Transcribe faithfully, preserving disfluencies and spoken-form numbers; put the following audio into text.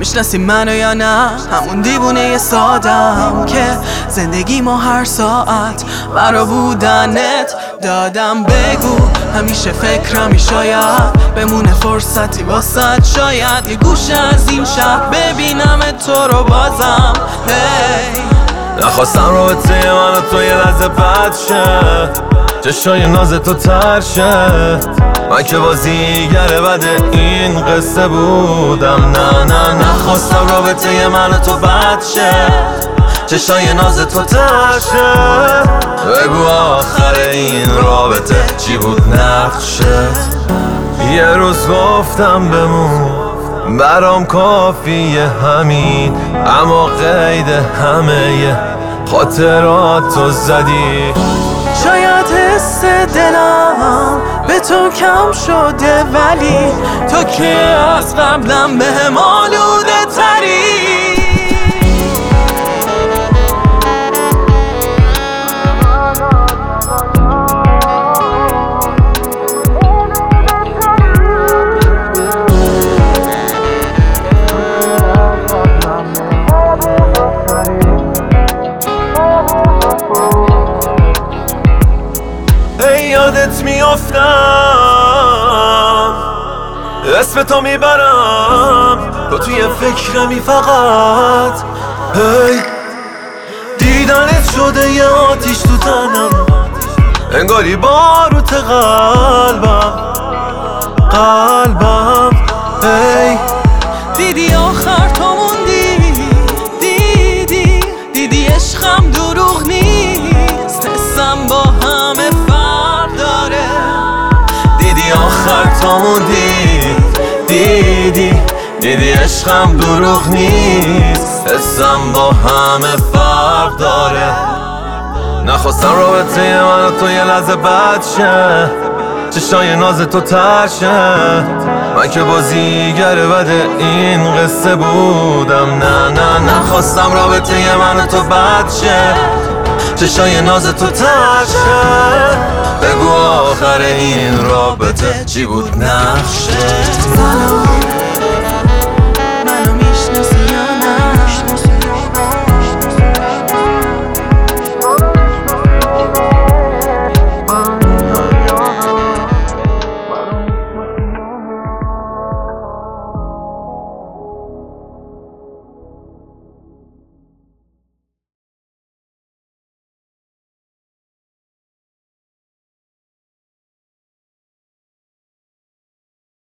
میشناسی منو یا نه؟ همون دیوونه سادم که زندگی ما هر ساعت برا بودنت دادم. بگو همیشه فکرمی شاید بمونه فرصتی واسد، شاید یه گوشه از این شهر ببینم تو رو بازم. هی نخواستم رابطه من و تو یه لحظه بد شه، چشای ناز تو تر شه. من که بازیگر بد این قصه بودم. نه نه نخواستم رابطه من و تو بد شه، چشای ناز تو تر شه. بگو آخر این رابطه چی بود نقشت؟ یه روز گفتم بمون برام کافیه همین، اما قید همه خاطرات تو زدی. شاید حس دلم به تو کم شده، ولی تو که از قبلم به هم آلوده تری. یادت میافتم، اسم تو میبرم، تو توی فکرمی فقط. هی دیدنت شده یه آتیش تو تنم، انگاری باروت قلبم قلبم. هی دیدی آخر تو موندی، دیدی دیدی عشقم دروغ نیست، حسم با همه فرق داره. دیدی آخر تو موندی، دیدی دیدی عشقم دروغ نیست، حسم با همه فرق داره. نخواستم رابطه من و تو یه لحظه بد شه، چشای ناز تو تر شه. من که بازیگر بد این قصه بودم. نه نه نخواستم رابطه من و تو بد شه، چشای ناز تو تر شه. بگو آخر این رابطه چی بود نقشت؟